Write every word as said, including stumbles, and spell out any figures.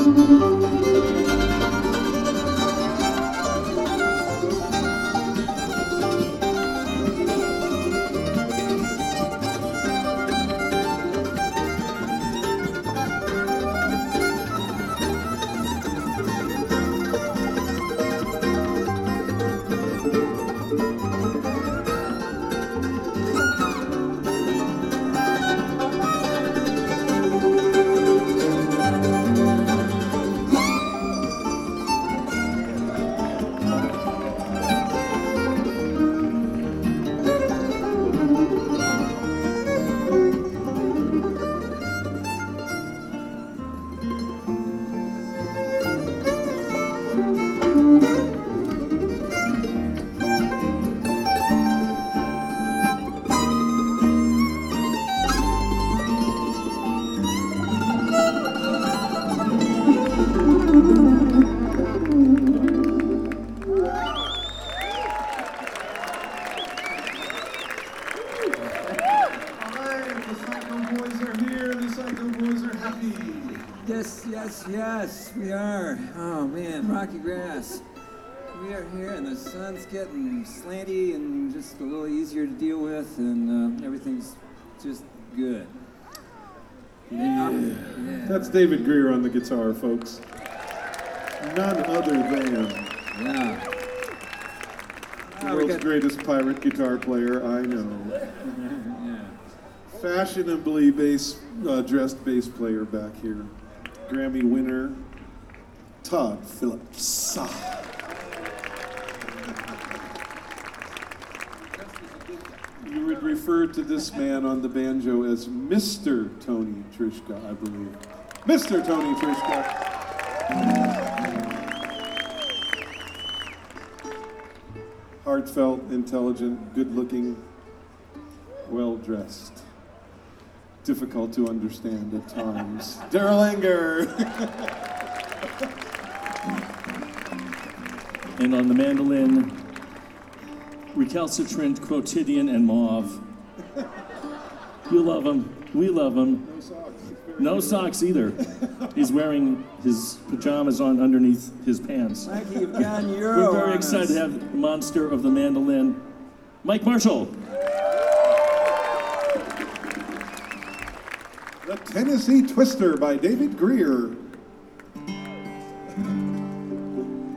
Yes, yes, yes, we are. Oh man, Rocky Grass. We are here and the sun's getting slanty and just a little easier to deal with, and uh, everything's just good. Yeah. yeah. That's David Greer on the guitar, folks. None other than yeah. the oh, world's got... greatest pirate guitar player I know. yeah. Fashionably bass, uh, dressed bass player back here. Grammy winner, Todd Phillips. You would refer to this man on the banjo as Mister Tony Trischka, I believe. Mister Tony Trischka. Heartfelt, intelligent, good-looking, well-dressed. Difficult to understand at times. Darrell Anger. And on the mandolin, recalcitrant, quotidian, and mauve. You love him. We love him. No socks. No socks either. He's wearing his pajamas on underneath his pants. Mikey, you've gone Euro. We're very excited to have the monster of the mandolin, Mike Marshall. The Tennessee Twister by David Greer.